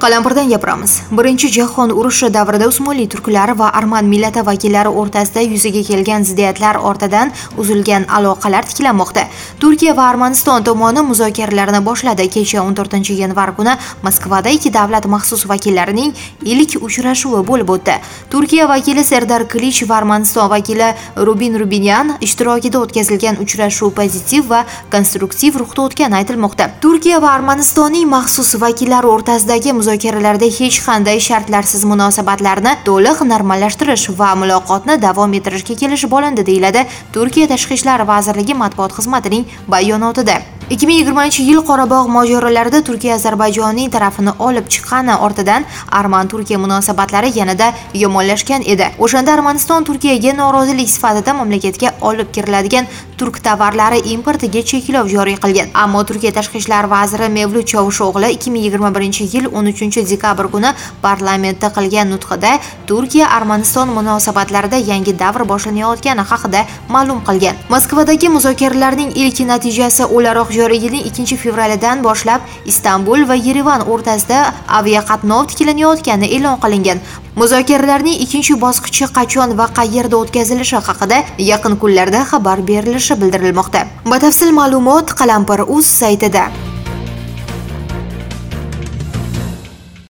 Qalampirdan gapiramiz. Birinchi jahon urushi davrida Usmonli turklari va arman millati vakillari o'rtasida yuzaga kelgan ziddiyatlar ortidan uzilgan aloqalar tiklanmoqda. Turkiya va Armaniston tomoni muzokaralarni boshladi. Kecha 14-yanvar kuni Moskvada ikki davlat maxsus vakillarining ilk uchrashuvi bo'lib o'tdi. Turkiya vakili Serdar Kliç va Armaniston vakili Rubin Rubinyan ishtirokida o'tkazilgan uchrashuv pozitiv va konstruktiv ruhda o'tgani aytilmoqda. Turkiya va Armanistonning maxsus vakillari o'rtasidagi muzokaralarda hech qanday shartlarsiz munosabatlarni to'liq normallashtirish va muloqotni davom ettirishga kelishib olindi, deyiladi Turkiya Tashqi ishlar vazirligi matbuot xizmatining bayonotida. 2020-yil Qorabog' mojarolarida Turkiya Ozarbayjonning tarafini olib chiqqani ortidan Arman-Turkiya munosabatlari yanada yomonlashgan edi. O'shanda Armaniston Turkiyaga norozilik sifatida mamlakatga olib kiriladigan turk tovarlari importiga cheklov joriy qilgan. Ammo Turkiya Tashqi ishlar vaziri Mevlut Chavusho'g'li 2021-yil 13-dekabr kuni parlamentda qilgan nutqida Turkiya Armaniston munosabatlarida yangi davr boshlanayotgani haqida ma'lum qilgan. Moskvadagi muzokaralarning ilk natijasi o'laroq joriy yilning 2-fevralidan boshlab Istanbul va Yerevan o'rtasida aviaqatnov tiklanayotgani e'lon qilingan. Muzokaralarning ikkinchi bosqichi qachon va qayerda o'tkazilishi haqida yaqin kunlarda xabar berilishi bildirilmoqda. Batafsil ma'lumot Qalampir.uz saytida.